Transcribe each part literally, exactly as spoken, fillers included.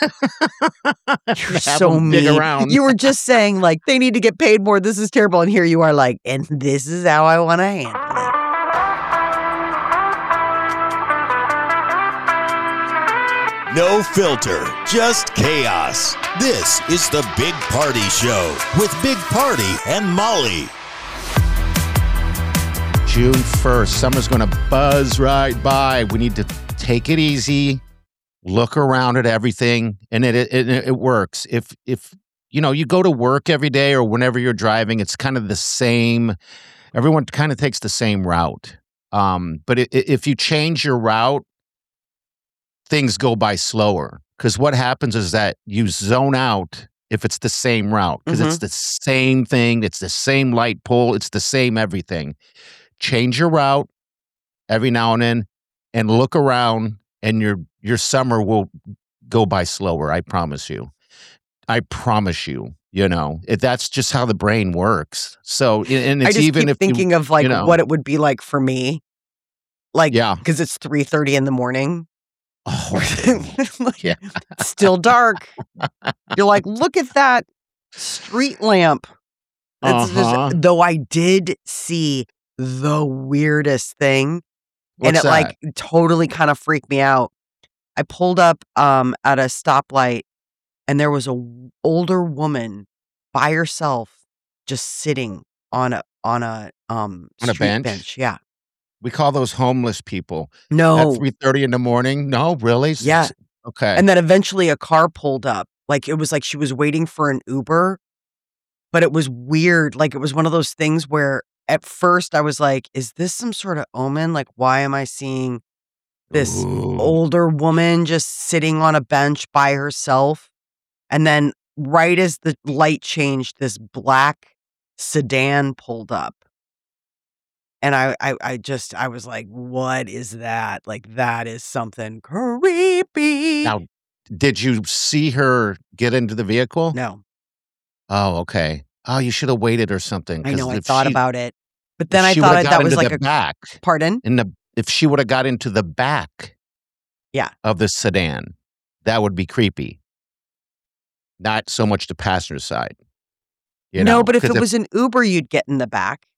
You're so mean. Around. You were just saying, like, they need to get paid more. This is terrible. And here you are like, and this is how I want to handle it. No filter, just chaos. This is the Big Party Show with Big Party and Molly. June first, summer's going to buzz right by. We need to take it easy, look around at everything, and it it, it it works. If if you know you go to work every day or whenever you're driving, it's kind of the same. Everyone kind of takes the same route. Um, but it, if you change your route, things go by slower, because what happens is that you zone out if it's the same route, because Mhm. it's the same thing, it's the same light pole, it's the same everything. Change your route every now and then and look around, and your your summer will go by slower. I promise you. I promise you. You know, it, that's just how the brain works. So, and it's I just even keep if thinking you, of like you know, what it would be like for me. Like, Yeah. because it's three thirty in the morning. oh, yeah. It's still dark. You're like, look at that street lamp. It's just- Uh-huh. though I did see the weirdest thing, and What's it like totally kind of freaked me out. I pulled up um at a stoplight, and there was a w- older woman by herself, just sitting on a on a um On a street bench? Yeah. We call those homeless people. At No. three thirty in the morning? No, really? S- Yeah. s- Okay. And then eventually a car pulled up. Like it was like she was waiting for an Uber, but it was weird. Like it was one of those things where at first I was like, is this some sort of omen? Like, why am I seeing this Ooh. older woman just sitting on a bench by herself? And then right as the light changed, this black sedan pulled up. And I, I, I just, I was like, what is that? Like, that is something creepy. Now, did you see her get into the vehicle? No, Oh, okay. Oh, you should have waited or something. I 'cause know. I if thought she- about it. But if then I she thought would've it- got that was into like the a, back. pardon? In the if she would have got into the back, Yeah. of the sedan, that would be creepy. Not so much the passenger side. You no, know, but if 'cause it was an Uber, you'd get in the back.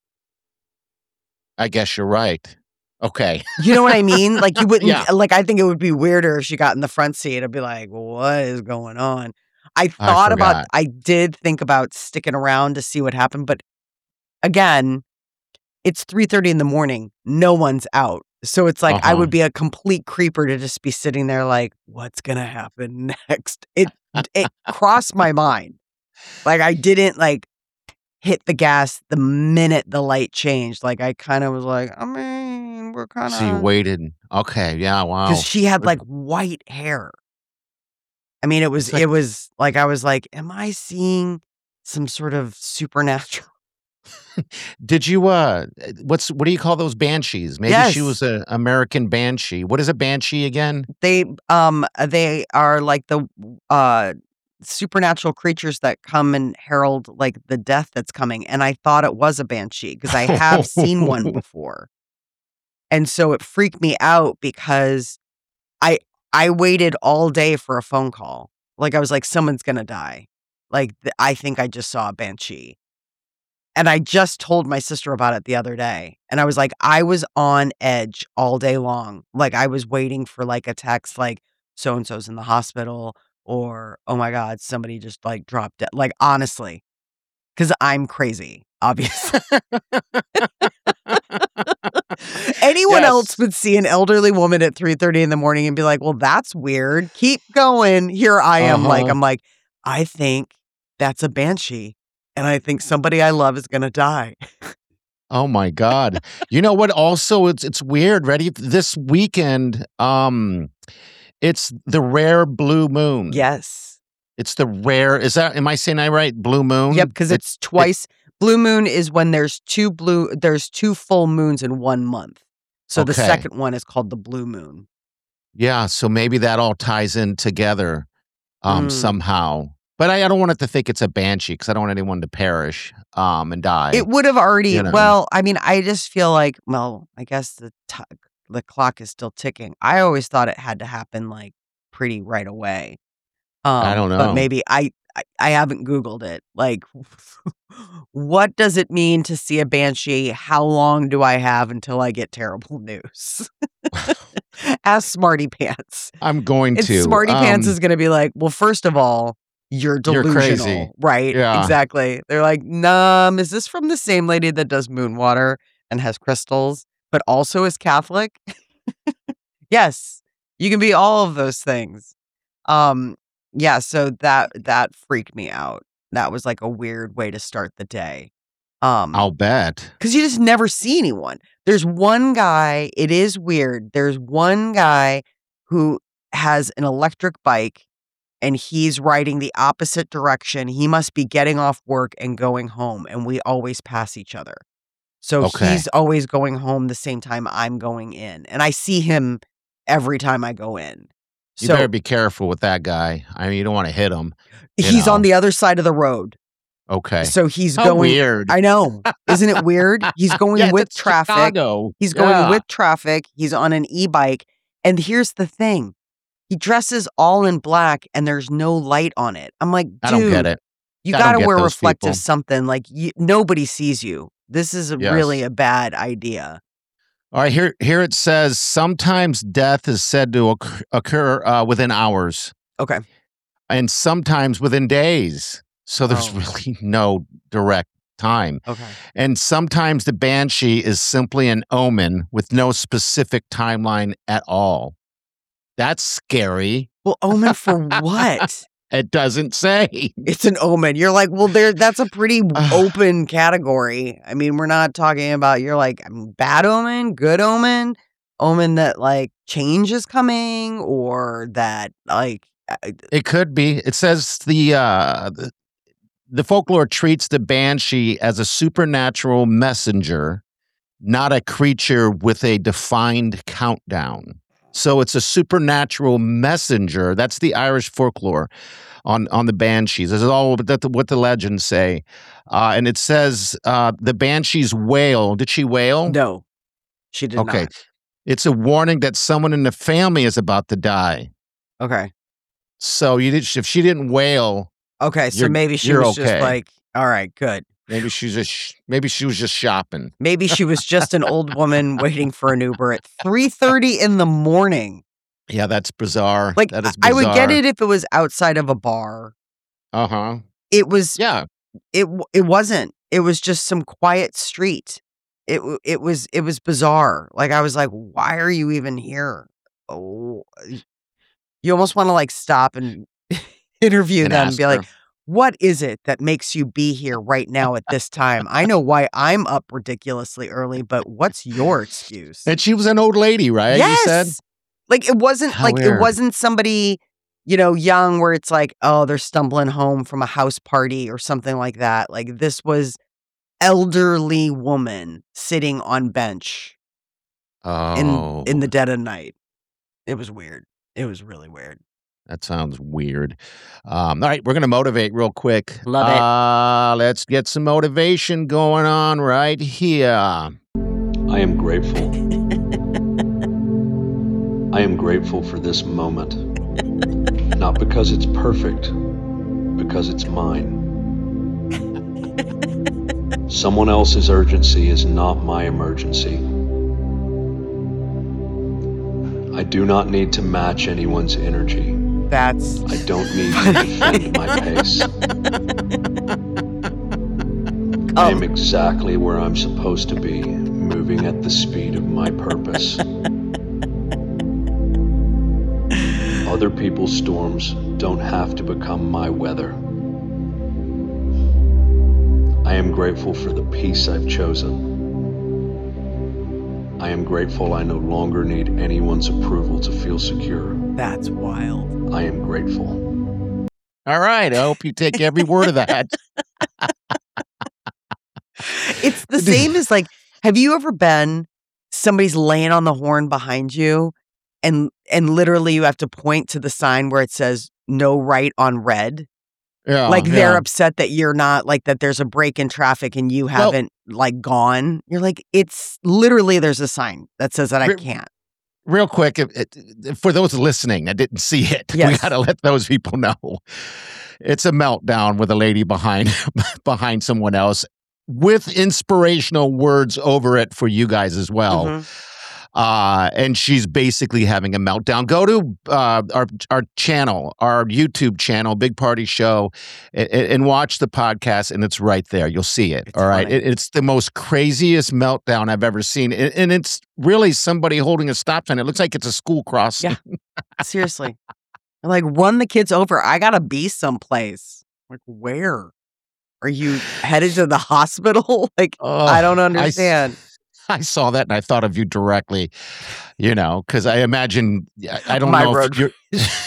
I guess you're right. Okay. You know what I mean? Like you wouldn't, Yeah. like I think it would be weirder if she got in the front seat. I'd be like, what is going on? I thought about, forgot. I did think about sticking around to see what happened. But again, it's three thirty in the morning. No one's out. So it's like, I Uh-huh. would be a complete creeper to just be sitting there like, what's going to happen next? It, it crossed my mind. Like I didn't like hit the gas the minute the light changed. Like I kind of was like, I mean, we're kind So you of, waited. Okay. Yeah. Wow. because she had like white hair. I mean, it was, It's like- it was like, I was like, am I seeing some sort of supernatural? Did you? Uh, what's what do you call those banshees? Maybe she Yes. was an American banshee. What is a banshee again? They, um, they are like the, uh, supernatural creatures that come and herald like the death that's coming. And I thought it was a banshee because I have seen one before. And so it freaked me out because I I waited all day for a phone call. Like I was like, someone's gonna die. Like th- I think I just saw a banshee. And I just told my sister about it the other day. And I was like, I was on edge all day long. Like I was waiting for like a text like so and so's in the hospital, or oh my God, somebody just like dropped dead. Like honestly, because I'm crazy, obviously. Anyone Yes. else would see an elderly woman at three thirty in the morning and be like, well, that's weird. Keep going. Here I am. Like, Uh-huh. I'm like, I think that's a banshee. And I think somebody I love is going to die. Oh my God. You know what? Also, it's it's weird. Ready this weekend. Um, it's the rare blue moon. Yes. It's the rare. Is that? Am I saying that right? Blue moon. Yep. Because it's twice. Blue moon is when there's two blue, there's two full moons in one month. So the Okay. second one is called the blue moon. Yeah. So maybe that all ties in together, um, Mm. somehow. But I, I don't want it to think it's a banshee because I don't want anyone to perish, um, and die. It would have already, you know. well, I mean, I just feel like, well, I guess the t- the clock is still ticking. I always thought it had to happen like pretty right away. Um, I don't But know. maybe I, I I haven't Googled it. Like, what does it mean to see a banshee? How long do I have until I get terrible news? Ask Smarty Pants. I'm going And to. Smarty Pants Um, is going to be like, well, first of all, you're You're delusional, crazy. right? Yeah. Exactly. They're like, nah, is this from the same lady that does moon water and has crystals, but also is Catholic? Yes, you can be all of those things. Um, yeah, so that that freaked me out. That was like a weird way to start the day. Um, I'll bet. because you just never see anyone. There's one guy, it is weird. There's one guy who has an electric bike and he's riding the opposite direction. He must be getting off work and going home, and we always pass each other. So Okay. he's always going home the same time I'm going in, and I see him every time I go in. You So better be careful with that guy. I mean, you don't want to hit him. you he's on know. the other side of the road. Okay. So he's How going. weird. I know. Isn't it weird? He's going Yeah, with that's traffic. Chicago. He's going Yeah. with traffic. He's on an e-bike. And here's the thing. He dresses all in black and there's no light on it. I'm like, dude, I don't get it. you I don't got to get wear those reflective people. something. Like you, nobody sees you. This is a, Yes. really a bad idea. All right, here here it says sometimes death is said to occur, occur uh, within hours Okay. and sometimes within days. So there's Oh. really no direct time. Okay. And sometimes the banshee is simply an omen with no specific timeline at all. That's scary. Well, omen for what? It doesn't say. It's an omen. You're like, well, there. That's a pretty open category. I mean, we're not talking about. You're like um, bad omen, good omen, omen that like change is coming, or that like. uh, It could be. It says the uh, the, the folklore treats the banshee as a supernatural messenger, not a creature with a defined countdown. So it's a supernatural messenger. That's the Irish folklore on, on the banshees. This is all what the, what the legends say. Uh, and it says uh, the banshee's wail. Did she wail? No, she did Okay. not. It's a warning that someone in the family is about to die. Okay. So you did, if she didn't wail, Okay. So You're- maybe she you're was just okay. like, all right, good. maybe she's just maybe she was just shopping. Maybe she was just an old woman waiting for an Uber at three thirty in the morning. Yeah, that's bizarre. Like that is I would get bizarre. it if it was outside of a bar. Uh huh. It was. Yeah. It w- it wasn't. It was just some quiet street. It w- it was it was bizarre. Like I was like, why are you even here? Oh, you almost want to like stop and interview And them and ask be like, her. what is it that makes you be here right now at this time? I know why I'm up ridiculously early, but what's your excuse? And she was an old lady, right? Yes. You said. Like it wasn't How like it weird. wasn't somebody, you know, young where it's like, oh, they're stumbling home from a house party or something like that. Like this was elderly woman sitting on bench Oh, in in the dead of night. It was weird. It was really weird. that sounds weird. Um, all right, we're gonna motivate real quick. Love it. Uh, let's get some motivation going on right here. I am grateful. I am grateful for this moment. Not because it's perfect, because it's mine. Someone else's urgency is not my emergency. I do not need to match anyone's energy. That's I don't need to defend my pace. I am oh, exactly where I'm supposed to be, moving at the speed of my purpose. Other people's storms don't have to become my weather. I am grateful for the peace I've chosen. I am grateful I no longer need anyone's approval to feel secure. that's wild. I am grateful. All right, I hope you take every word of that. It's the same as like, have you ever been somebody's laying on the horn behind you and and literally you have to point to the sign where it says no right on red? Yeah, Like they're yeah. upset that you're not like that there's a break in traffic and you Well- haven't like gone. You're like, it's literally there's a sign that says that I Re- can't. real quick, it, it, for those listening that didn't see it, Yes. we got to let those people know. It's a meltdown with a lady behind behind someone else with inspirational words over it for you guys as well. Mhm. Uh, and she's basically having a meltdown. Go to uh, our our channel, our YouTube channel, Big Party Show, and, and watch the podcast, and it's right there. You'll see it. It's all right, funny. it, it's the most craziest meltdown I've ever seen, and, and it's really somebody holding a stop sign. It looks like it's a school crossing. Yeah. Seriously. Like, run the kids over. I gotta be someplace. Like, where? Are you headed to the hospital? Like, Oh, I don't I s- understand. I saw that and I thought of you directly, you know, because I imagine I I don't My know road if you're.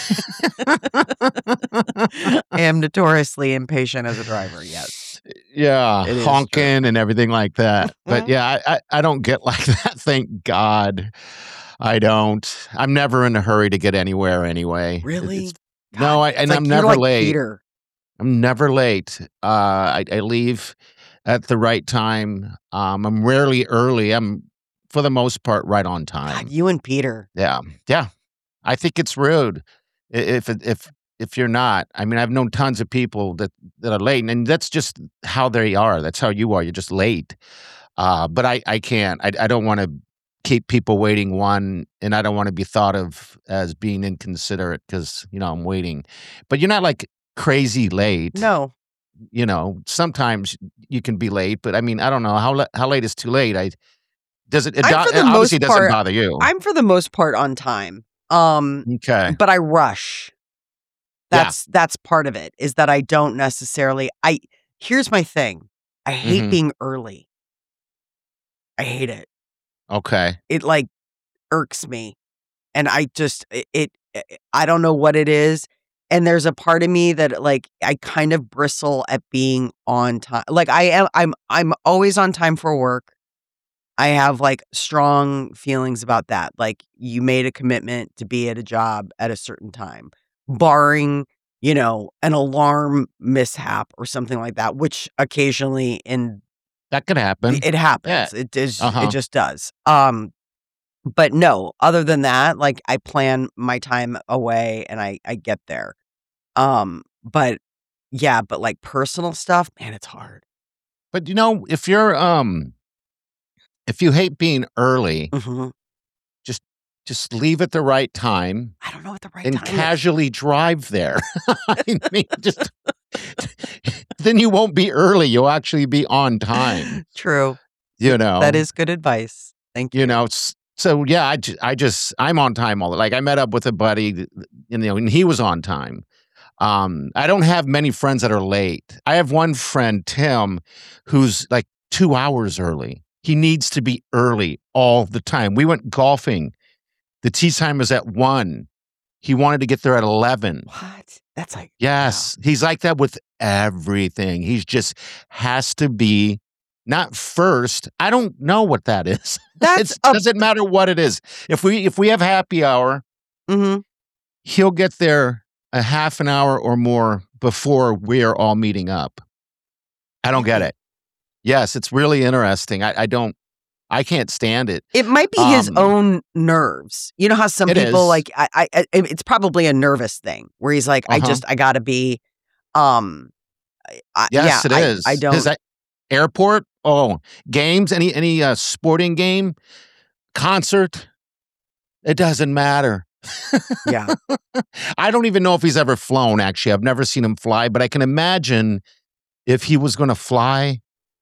I am notoriously impatient as a driver. Yes. Yeah, It is true. honking and everything like that. But Mhm. yeah, I, I, I don't get like that. Thank God, I don't. I'm never in a hurry to get anywhere anyway. It- Really? It's, no, I It's and like I'm you're never like late. Peter. I'm never late. Uh, I, I leave at the right time. Um, I'm rarely early. I'm for the most part right on God, time. you and Peter. Yeah, yeah. I think it's rude i- if it- if if you're not. I mean, I've known tons of people that that are late, and that's just how they are. That's how you are. You're just late. Uh, but I I can't. I I don't want to keep people waiting. One, and I don't want to be thought of as being inconsiderate because you know I'm waiting. But you're not like crazy late. No. You know, sometimes you can be late, but I mean, I don't know how la- how late is too late. I does it? It, I'm do, for it the obviously most doesn't part. bother you. I'm for the most part on time. Um, Okay. but I rush. Yeah. That's that's part of it. Is that I don't necessarily. I here's my thing. I hate Mhm. being early. I hate it. Okay. It like irks me, and I just it. it I don't know what it is. And there's a part of me that like I kind of bristle at being on time. Like I am. I'm. I'm always on time for work. I have like strong feelings about that. Like you made a commitment to be at a job at a certain time, barring, you know, an alarm mishap or something like that, which occasionally in That could happen. it Yeah. happens. It is it Uh-huh. just does. Um but no, other than that, like I plan my time away and I I get there. Um but yeah, but like personal stuff, man, it's hard. But you know, if you're um if you hate being early, Mhm. just just leave at the right time I don't know what the right and time is. casually drive there. I mean, just then you won't be early. You'll actually be on time. True. You know. That is good advice. Thank you. You know, s- so yeah, I, ju- I just I'm on time all the like I met up with a buddy, th- you know, and he was on time. Um, I don't have many friends that are late. I have one friend, Tim, who's like two hours early. He needs to be early all the time. We went golfing. The tee time was at one. He wanted to get there at eleven. What? That's like Yes, he's like that with everything. He's just has to be not first. I don't know what that is. That's It a doesn't matter what it is. If we if we have happy hour, mhm. he'll get there a half an hour or more before we are all meeting up. I don't get Really? it. Yes, it's really interesting. I, I don't. I can't stand it. It might be his Um, own nerves. You know how some It people is. like I, I I- it's probably a nervous thing where he's like, I Uh-huh. just I gotta be um I, I- yeah, Yes, it I, is. I His don't a- airport. Oh, games. Any any uh, sporting game, concert. It doesn't matter. yeah. I don't even know if he's ever flown. Actually, I've never seen him fly, but I can imagine if he was going to fly,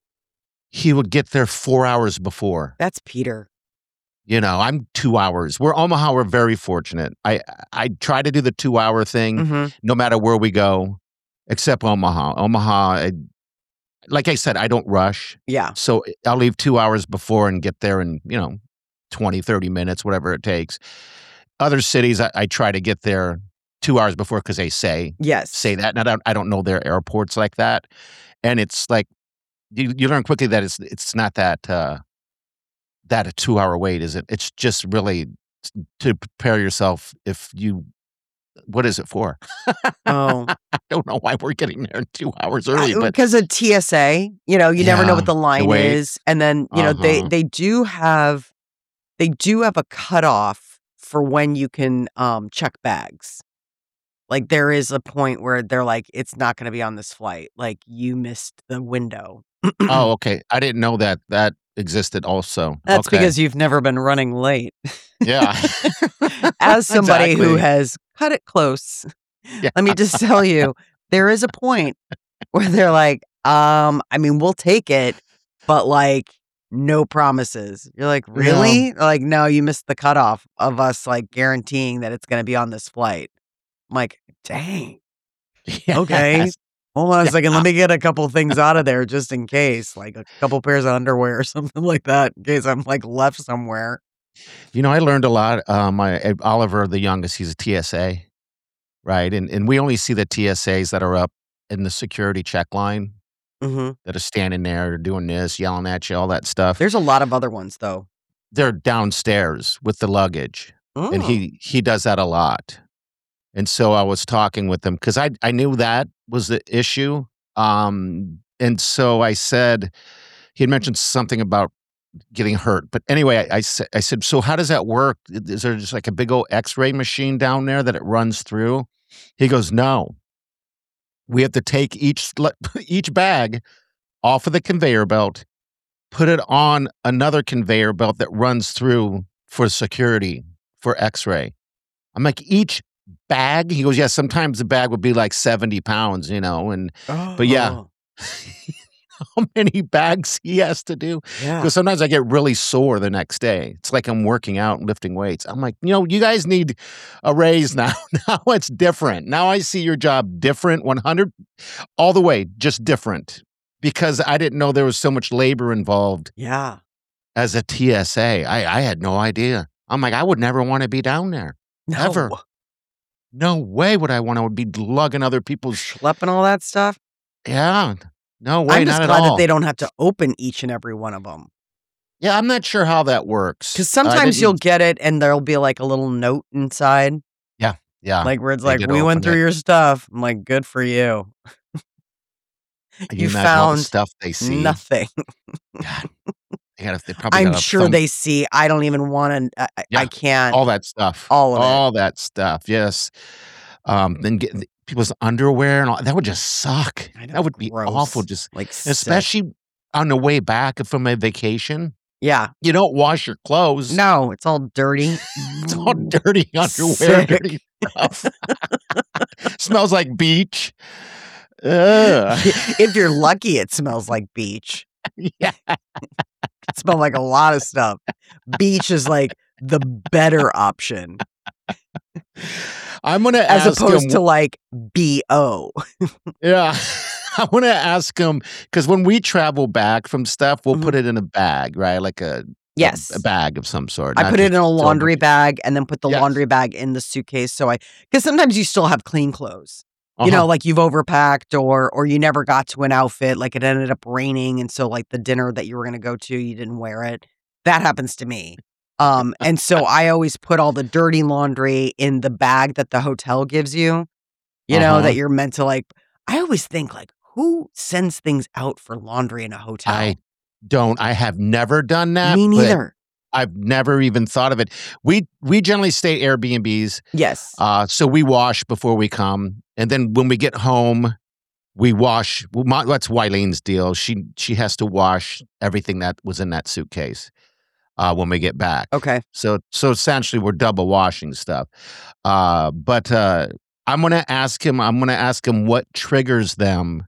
he would get there four hours before. That's Peter. You know, I'm two hours. We're Omaha. We're very fortunate. I I try to do the two hour thing, hmm no matter where we go, except Omaha. Omaha, I, like I said, I don't rush. Yeah. So I'll leave two hours before and get there in, you know, twenty, thirty minutes, whatever it takes. Other cities, I, I try to get there two hours before because they say Yes. say that. And I don't, I don't know their airports like that. And it's like, you, you learn quickly that it's it's not that uh, that a two hour wait, is it? It's just really to prepare yourself if you, what is it for? Oh. I don't know why we're getting there two hours early, but Because of T S A, you know, you never know Yeah, what the line wait. is. And then, you know, they Uh-huh. they do have they do have a cutoff for when you can um check bags. Like there is a point where they're like, it's not going to be on this flight. Like you missed the window. Oh, okay. I didn't know that that existed also. That's Okay. because you've never been running late. Yeah. As somebody who Exactly. has cut it close, Yeah. let me just tell you, there is a point where they're like, um, I mean, we'll take it, but like no promises. You're like, No. really? Like, no, you missed the cutoff of us like guaranteeing that it's going to be on this flight. I'm like, dang. Okay. Yes. Hold on a Yeah. second. Let me get a couple things out of there just in case, like a couple pairs of underwear or something like that, in case I'm like left somewhere. You know, I learned a lot. Uh, my uh, Oliver, the youngest, he's a T S A, right? And and we only see the T S As that are up in the security check line hmm that are standing there doing this, yelling at you, all that stuff. There's a lot of other ones though. They're downstairs with the luggage, and Mm. he he does that a lot. And so I was talking with him because I I knew that was the issue. Um, and so I said he had mentioned something about getting hurt. But anyway, I, I, sa- I said, so how does that work? Is there just like a big old X-ray machine down there that it runs through? He goes, no. We have to take each sl- each bag off of the conveyor belt, put it on another conveyor belt that runs through for security for X-ray. I'm like, each bag? He goes, yeah, sometimes the bag would be like seventy pounds, you know, and but yeah. Oh, how many bags he has to do. yeah. Because sometimes I get really sore the next day. It's like I'm working out and lifting weights. I'm like, you know, you guys need a raise now. Now it's different. Now I see your job different, one hundred, all the way, just different. Because I didn't know there was so much labor involved Yeah. as a T S A. I, I had no idea. I'm like, I would never want to be down there. No. Ever. No way would I want to be lugging other people's. Schlepping all that stuff. Yeah. No way, I'm just not at glad that all. they don't have to open each and every one of them. Yeah, I'm not sure how that works. Because I sometimes didn't- you'll get it and there'll be like a little note inside, Yeah. like where it's they like, did we went open through it. your stuff. I'm like, good for you. Can you imagine all the found stuff they see? Nothing. God, they gotta, they probably I'm gotta sure thumb they see. I don't even want to. I, Yeah, I can't. all that stuff. all of it. all that stuff. Yes. Um, then get people's underwear and all that would just suck. I know, That would be awful. gross. Just Like, sick. especially on the way back from a vacation. Yeah. You don't wash your clothes. No, it's all dirty. It's all dirty underwear, Sick. dirty stuff. Smells like beach. Ugh. If you're lucky, it smells like beach. Yeah. It smells like a lot of stuff. Beach is like the better option I'm gonna as ask opposed him, to like B O. Yeah. I want to ask him because when we travel back from stuff, we'll Mhm. put it in a bag, right? Like a, Yes. a, a bag of some sort. I not put it just in a throw laundry bunch- bag and then put the Yes. laundry bag in the suitcase. So I, because sometimes you still have clean clothes. You Uh-huh. know, like you've overpacked or or you never got to an outfit, like it ended up raining, and so like the dinner that you were going to go to, you didn't wear it. That happens to me. Um, and so I always put all the dirty laundry in the bag that the hotel gives you. You know, Uh-huh. that you're meant to like. I always think like, who sends things out for laundry in a hotel? I don't. I have never done that. Me but neither. I've never even thought of it. We we generally stay at Airbnbs, Yes. uh, so we wash before we come, and then when we get home, we wash. Well, my, that's Wylene's deal. She she has to wash everything that was in that suitcase uh, when we get back. Okay. So so essentially, we're double washing stuff. Uh, but uh, I'm gonna ask him. I'm gonna ask him what triggers them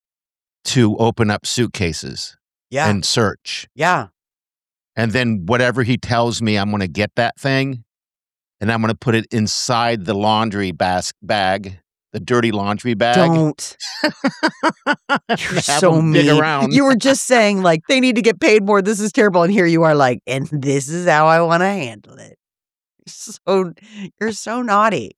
to open up suitcases Yeah. and search. yeah. And then whatever he tells me, I'm going to get that thing and I'm going to put it inside the laundry bas- bag, the dirty laundry bag. Don't. You're Have so 'em dig mean. around. You were just saying like they need to get paid more. This is terrible, and here you are like, and this is how I want to handle it. So you're so naughty.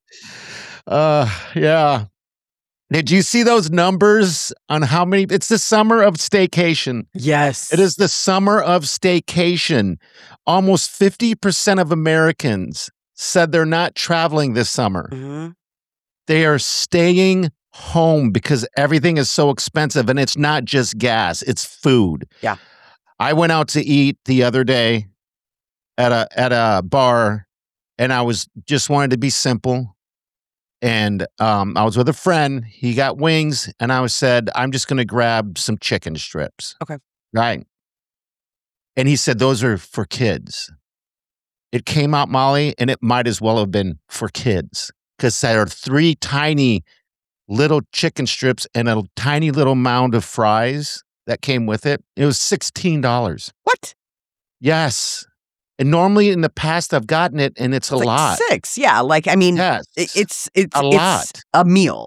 Uh, yeah. Did you see those numbers on how many? It's the summer of staycation. Yes, It is the summer of staycation. Almost fifty percent of Americans said they're not traveling this summer. Mhm. They are staying home because everything is so expensive, and it's not just gas, it's food. Yeah. I went out to eat the other day at a at a bar, and I was just wanted to be simple. And um, I was with a friend. He got wings, and I was said, I'm just going to grab some chicken strips. Okay. Right. And he said, those are for kids. It came out, Molly, and it might as well have been for kids because there are three tiny little chicken strips and a tiny little mound of fries that came with it. It was sixteen dollars. What? Yes. And normally in the past I've gotten it and it's a It's like lot. six. Yeah. Like, I mean, Yes. it- it's, it's, A it's lot. a meal.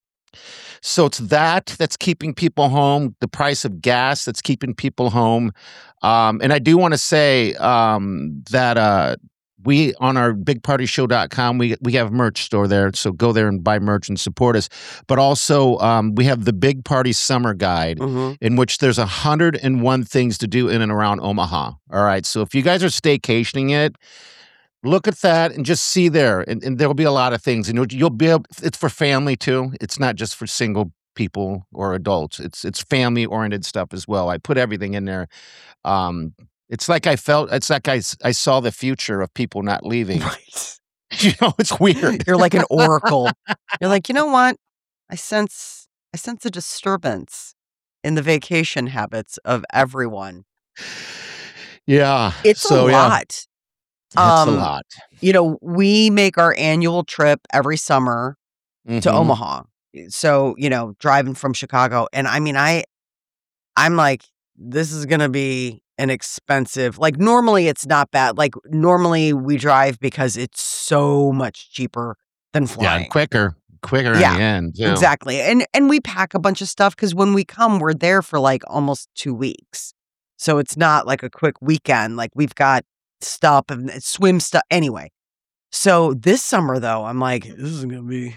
So it's that that's keeping people home, the price of gas that's keeping people home. Um, and I do want to say um, that uh, we, on our big party show dot com, we we have a merch store there. So go there and buy merch and support us. But also um, we have the Big Party Summer Guide, Mhm. in which there's one hundred one things to do in and around Omaha. All right. So if you guys are staycationing it, look at that and just see there. And, and there'll be a lot of things. And you'll, you'll be able, it's for family too. It's not just for single people or adults. It's it's family oriented stuff as well. I put everything in there. Um, it's like I felt, it's like I, s- I saw the future of people not leaving. Right. You know, it's weird. You're like an oracle. You're like, you know what? I sense, I sense a disturbance in the vacation habits of everyone. Yeah. It's so, a yeah, lot. it's Um, a lot. You know, we make our annual trip every summer to Mhm. Omaha. So, you know, driving from Chicago. And I mean, I, I'm like, this is going to be an expensive, like normally it's not bad. Like normally we drive because it's so much cheaper than Yeah, flying. and quicker, quicker Yeah, in the end, too. Exactly. And, and we pack a bunch of stuff because when we come, we're there for like almost two weeks. So it's not like a quick weekend. Like we've got stuff and swim stuff. Anyway. So this summer though, I'm like, this is going to be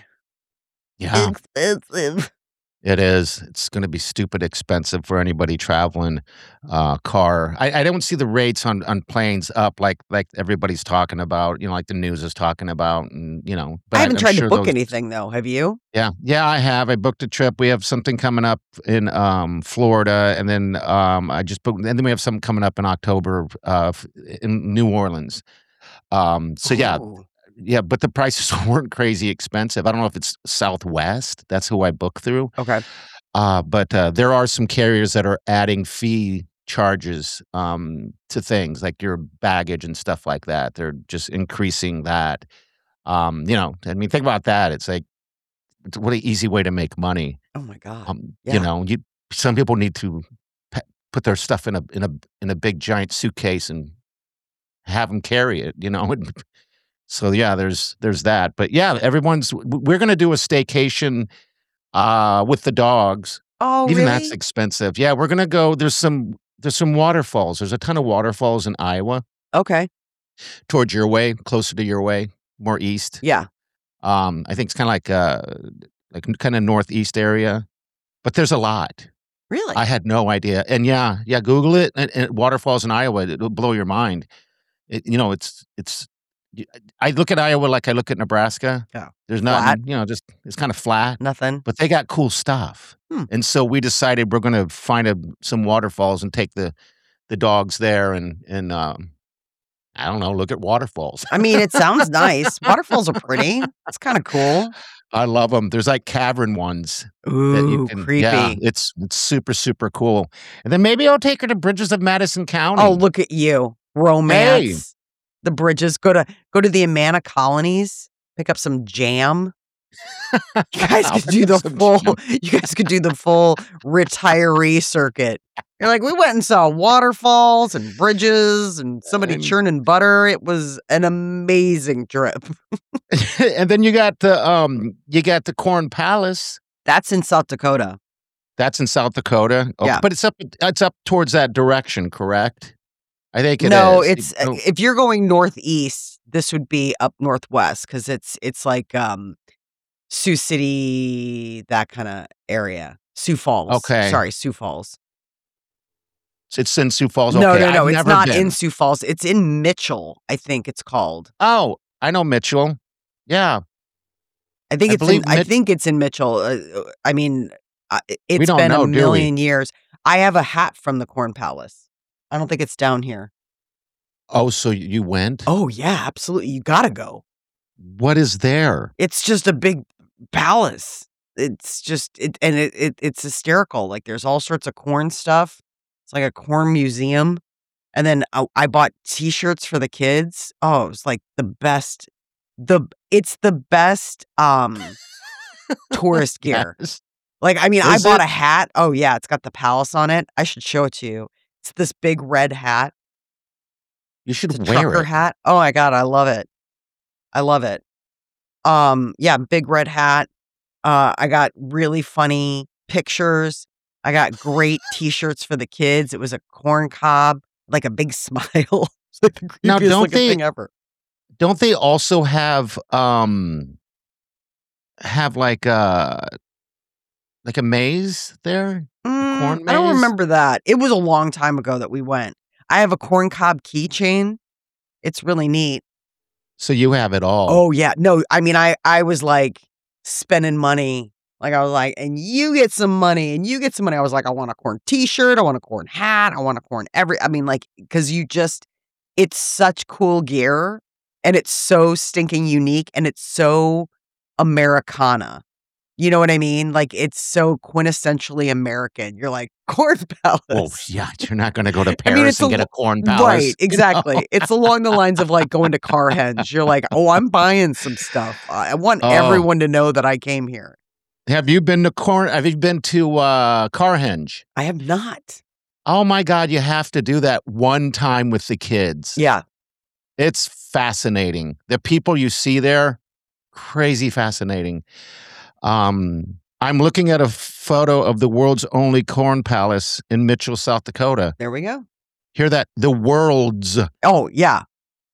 Yeah. expensive. It is. It's going to be stupid expensive for anybody traveling uh, car. I, I don't see the rates on, on planes up like like everybody's talking about. You know, like the news is talking about, and you know. But I haven't I'm tried sure to book those- anything though. Have you? Yeah, yeah, I have. I booked a trip. We have something coming up in um, Florida, and then um, I just booked. And then we have something coming up in October uh, f- in New Orleans. Um, so yeah, Ooh. yeah, but the prices weren't crazy expensive. I don't know if it's Southwest. That's who I book through. Okay. Uh, but uh, there are some carriers that are adding fee charges um, to things like your baggage and stuff like that. They're just increasing that. Um, you know, I mean, think about that. It's like, it's what an easy way to make money. Oh my God. Um, Yeah. You know, you some people need to pe- put their stuff in a in a in a big giant suitcase and have them carry it. You know, and so yeah, there's there's that. But yeah, everyone's w- we're gonna do a staycation uh, with the dogs. Oh, Even really? that's expensive. Yeah, we're gonna go. There's some there's some waterfalls. There's a ton of waterfalls in Iowa Okay. towards your way, closer to your way, more east. Yeah. Um, I think it's kind of like uh like kind of northeast area, but there's a lot. Really? I had no idea. And yeah, yeah, Google it and, and waterfalls in Iowa. It'll blow your mind. It, you know, it's it's. y- I look at Iowa like I look at Nebraska. Yeah. There's Flat. nothing. You know, just it's kind of flat. Nothing. But they got cool stuff. Hmm. And so we decided we're going to find a, some waterfalls and take the the dogs there and and um, I don't know, look at waterfalls. I mean, it sounds nice. Waterfalls are pretty. It's kind of cool. I love them. There's like cavern ones that you Ooh, can. creepy. Yeah, it's it's super super cool. And then maybe I'll take her to Bridges of Madison County. Oh, look at you. Romance. The bridges. Go to go to the Amana colonies. Pick up some jam. You guys I'll could do pick the up some full. jam. You guys could do the full retiree circuit. You're like, we went and saw waterfalls and bridges and somebody And- churning butter. It was an amazing trip. And then you got the um you got the Corn Palace. That's in South Dakota. That's in South Dakota. Oh, Yeah. but it's up it's up towards that direction, correct? I think it is. no, it's uh, Oh, if you're going northeast, this would be up northwest because it's it's like um Sioux City, that kind of area. Sioux Falls. Okay. Sorry, Sioux Falls. it's in Sioux Falls. No, Okay, no, no. I've It's never not been. in Sioux Falls. It's in Mitchell, I think it's called. Oh, I know Mitchell. Yeah. I think I it's in, believe I Mitch- think it's in Mitchell. Uh, uh, I mean, uh, it's don't been know, a do we? million years. I have a hat from the Corn Palace. I don't think it's down here. Oh, so you went? Oh yeah, absolutely. You gotta go. What is there? It's just a big palace. It's just it and it, it it's hysterical. Like there's all sorts of corn stuff. It's like a corn museum. And then I, I bought t-shirts for the kids. Oh, it was like the best. The it's the best um tourist gear. Yes. Like I mean, I Is bought it? a hat. Oh yeah, it's got the palace on it. I should show it to you. It's this big red hat. You It's a should wear trucker it. hat. Oh my god, I love it. I love it. Um, yeah, big red hat. Uh, I got really funny pictures. I got great t-shirts for the kids. It was a corn cob, like a big smile. It's like the Now, creepiest don't looking they thing ever. don't they also have um have like a like a maze there? Mm, corn I don't maze? remember that. It was a long time ago that we went. I have a corn cob keychain. It's really neat. So you have it all. Oh yeah. No, I mean I I was like spending money. Like I was like, and you get some money and you get some money. I was like, I want a corn t-shirt, I want a corn hat, I want a corn every I mean, like, because you just it's such cool gear and it's so stinking unique and it's so Americana. You know what I mean? Like it's so quintessentially American. You're like, corn palace. Well, yeah, you're not going to go to I mean, Paris it's and a get a lo- corn palace. Right, you know? exactly. It's along the lines of like going to Carhenge. You're like, oh, I'm buying some stuff. I want Oh. everyone to know that I came here. Have you been to corn? Have you been to uh, Carhenge? I have not. Oh my God, you have to do that one time with the kids. Yeah. It's fascinating. The people you see there, crazy fascinating. Um, I'm looking at a photo of the world's only corn palace in Mitchell, South Dakota. There we go. Hear that? The world's. Oh, yeah.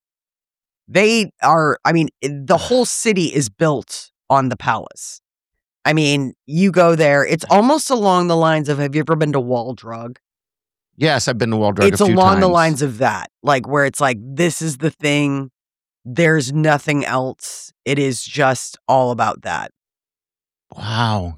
They are, I mean, the whole city is built on the palace. I mean, you go there, it's almost along the lines of have you ever been to Wall Drug? Yes, I've been to Wall Drug It's a few along the times. lines of that, like where it's like, this is the thing. There's nothing else. It is just all about that. Wow.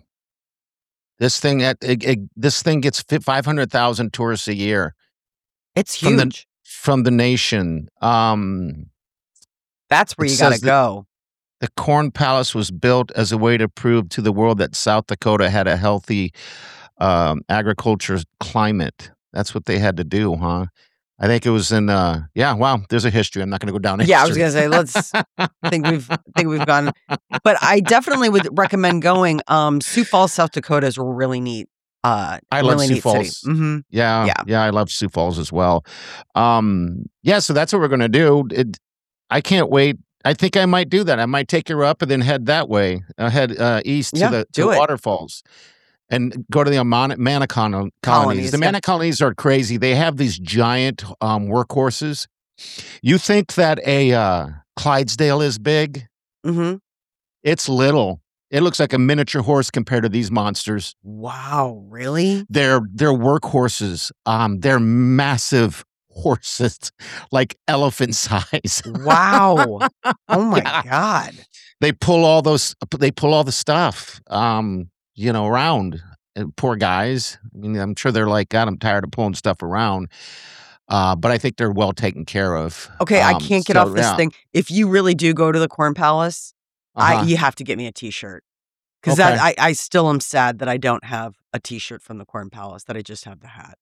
This thing at it, it, this thing gets five hundred thousand tourists a year It's From the- huge. from the nation. Um, That's where it you got to says that- go. the Corn Palace was built as a way to prove to the world that South Dakota had a healthy um, agriculture climate. That's what they had to do, huh? I think it was in. Uh, yeah, wow. There's a history. I'm not going to go down. Yeah, I was history. gonna say let's think we've think we've gone, but I definitely would recommend going. Um, Sioux Falls, South Dakota is a really neat. Uh, I love really Sioux neat Falls. city. Mm-hmm. Yeah, Yeah. yeah, I love Sioux Falls as well. Um, yeah, so that's what we're gonna do. It, I can't wait. I think I might do that. I might take her up and then head that way, uh, head uh, east Yeah, to the do to it. waterfalls, and go to the Amana, Mana colon- colonies. Colonies, The yeah. Mana colonies are crazy. They have these giant um, workhorses. You think that a uh, Clydesdale is big? Mm-hmm. It's little. It looks like a miniature horse compared to these monsters. Wow, really? They're they're workhorses. Um, they're massive horses, like elephant size. Wow. Oh my Yeah. god. They pull all those. They pull all the stuff. Um, you know, around. And poor guys. I mean, I'm sure they're like, God, I'm tired of pulling stuff around. Uh, but I think they're well taken care of. Okay, I Um, can't get so, off this yeah. thing. If you really do go to the Corn Palace, I Uh-huh. you have to get me a T-shirt because Okay. that I I still am sad that I don't have a T-shirt from the Corn Palace. That I just have the hat.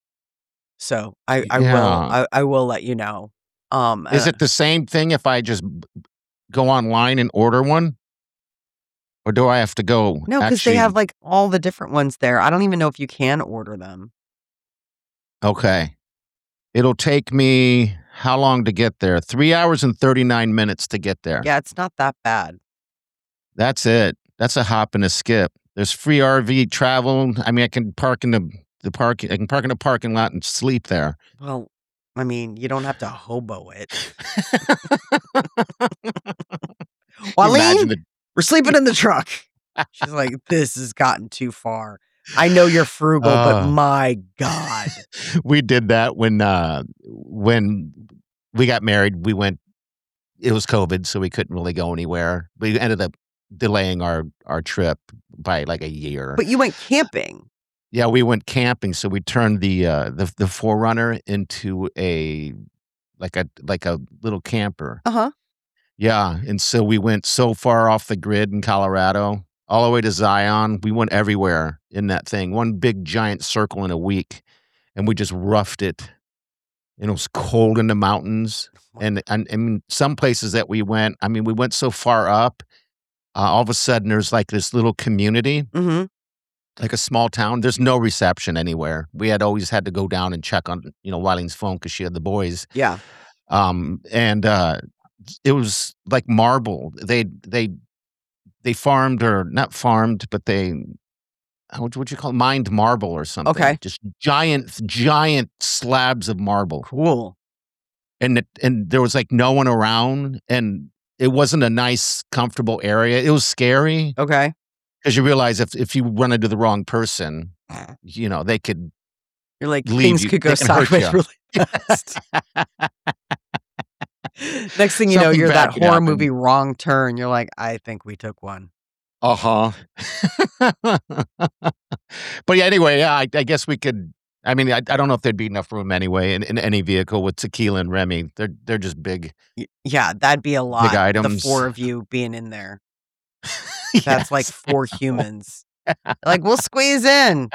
So I I will Yeah. I, I will let you know. Um, Is uh, it the same thing if I just b- go online and order one? Or do I have to go? no? Because actually? they have like all the different ones there. I don't even know if you can order them. Okay. It'll take me how long to get there? Three hours and thirty-nine minutes to get there. Yeah, it's not that bad. That's it. That's a hop and a skip. There's free R V travel. I mean, I can park in the, the park. I can park in the parking lot and sleep there. Well, I mean, you don't have to hobo it. Imagine Waleem, the, we're sleeping in the truck. She's like, this has gotten too far. I know you're frugal, but Oh. my God. we did that when uh, when we got married. We went. It was COVID, so we couldn't really go anywhere. We ended up delaying our our trip by like a year. But you went camping. Yeah, we went camping, so we turned the uh, the the Forerunner into a like a like a little camper. Uh-huh. Yeah, and so we went so far off the grid in Colorado, all the way to Zion. We went everywhere in that thing, one big giant circle in a week, and we just roughed it. And it was cold in the mountains, and and, and some places that we went, I mean, we went so far up, uh, all of a sudden there's like this little community, Mm-hmm. like a small town. There's no reception anywhere. We had always had to go down and check on, you know, Wileen's phone because she had the boys. Yeah. Um, and uh, it was like marble. They they they farmed or not farmed, but they what would you call it? Mined marble or something. Okay. Just giant giant slabs of marble. Cool. And it, and there was like no one around, and it wasn't a nice, comfortable area. It was scary Okay. because you realize if if you run into the wrong person, you know they could You're like, leave things you. could They go can hurt sideways you. really fast. Next thing you know, Something you're bad that could horror happen. movie Wrong Turn. You're like, I think we took one. Uh huh. But yeah, anyway, yeah, I, I guess we could. I mean, I, I don't know if there'd be enough room anyway in, in any vehicle with Tequila and Remy. They're they're just big, Y- Yeah, that'd be a lot. The items. four of you being in there. Yes. That's like four humans. Like, we'll squeeze in.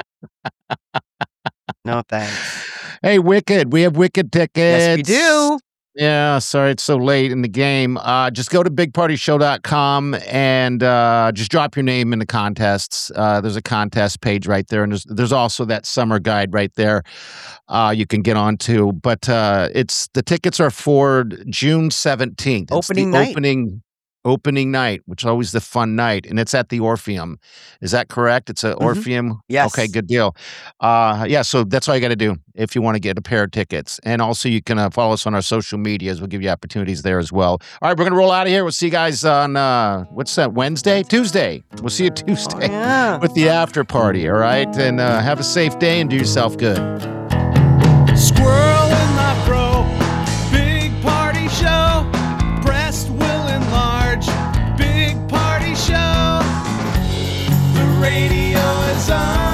No thanks. Hey, Wicked, we have Wicked tickets. Yes, we do. Yeah, sorry it's so late in the game. Uh, just go to big party show dot com and uh, just drop your name in the contests. Uh, there's a contest page right there, and there's there's also that summer guide right there uh, you can get onto. But uh, it's the tickets are for June seventeenth. It's Opening the night. Opening opening night, which is always the fun night, and it's at the Orpheum. Is that correct? It's a Mhm. Orpheum. Yes. Okay, good deal. Uh, yeah, so that's all you got to do if you want to get a pair of tickets. And also you can uh, follow us on our social medias. We'll give you opportunities there as well. All right, we're going to roll out of here. We'll see you guys on, uh, what's that, Wednesday? Tuesday. We'll see you Oh, Tuesday yeah. with the after party, all right? And uh, have a safe day and do yourself good. Squirrel in my fro, big party show. Breast will enlarge, big party show. The radio is on.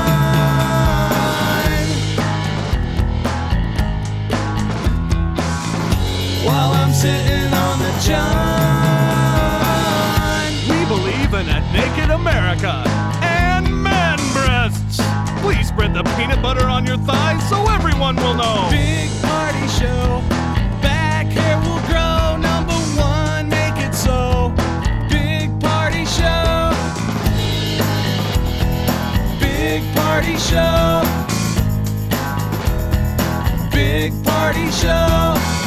While I'm sitting on the john. We believe in a naked America and man breasts. Please spread the peanut butter on your thighs so everyone will know. Big party show. Back hair will grow. Number one, make it so. Big party show. Big party show. Big party show.